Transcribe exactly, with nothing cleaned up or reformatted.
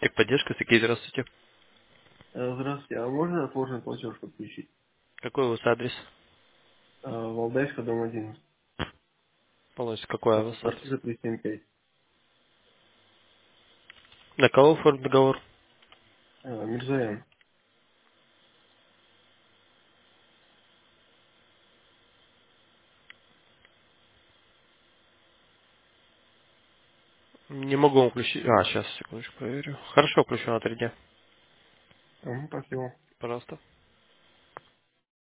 Техподдержка, такие, здравствуйте. Э, Здравствуйте, а можно отложенный платеж подключить? Какой у вас адрес? Э, Валдайска, дом один. Полностью, какой у Э, вас адрес? Квартира триста семьдесят пять. На кого оформить договор? Э, Мирзаян. Не могу вам включить. А, сейчас, секундочку, проверю. Хорошо, включу на три дня. Мгм, спасибо. Пожалуйста.